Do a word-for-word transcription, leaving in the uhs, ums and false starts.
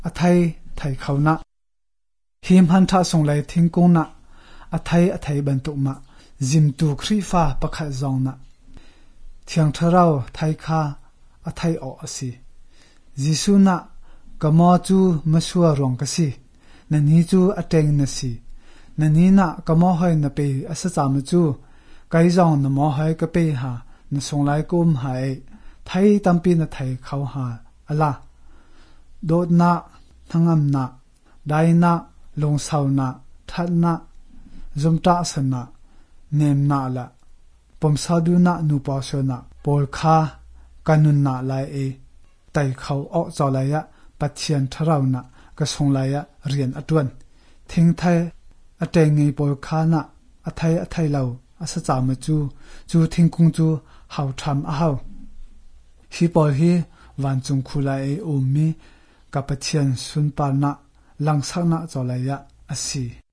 อไทยไทยเขานะหิมหันทะส่งไหลทิ้งกงนะอไทยอไทยบรรทุกมาจิมตูครีฟ้าประคัดจองนะเทียงเทเราไทยคาอไทยออกสิจิสุนะกมอจูมาชัวรองกสินันนี้จูอเตงนสินันนี้นะกมอหอยนเปย์อสจามจูไกจองนมอหอยกเปย์หานส่งไหลกุมหายไทยตั้มปีนไทยเขาหาอะละโดดนะทั้งอำนะได้นะลงเสานะทัดนะจมตาสนะเนมนะละปมสาดูนะนูปอชนะปอลคากันุนนะลายเอไตเขาออกจอลายะปัจเจียนทราวนะกระทรงลายะเรียนอดวนทิ้งไทยอเตงไงปอลคานะอไทยอไทยเราอสจามจูจูทิ้งกุงจูเฮาทำอาเฮาฮีปอลฮีวันจุงคุลายเออุมมีกับปัจเจียนสุนปานะลังสักนะจอลายะอสี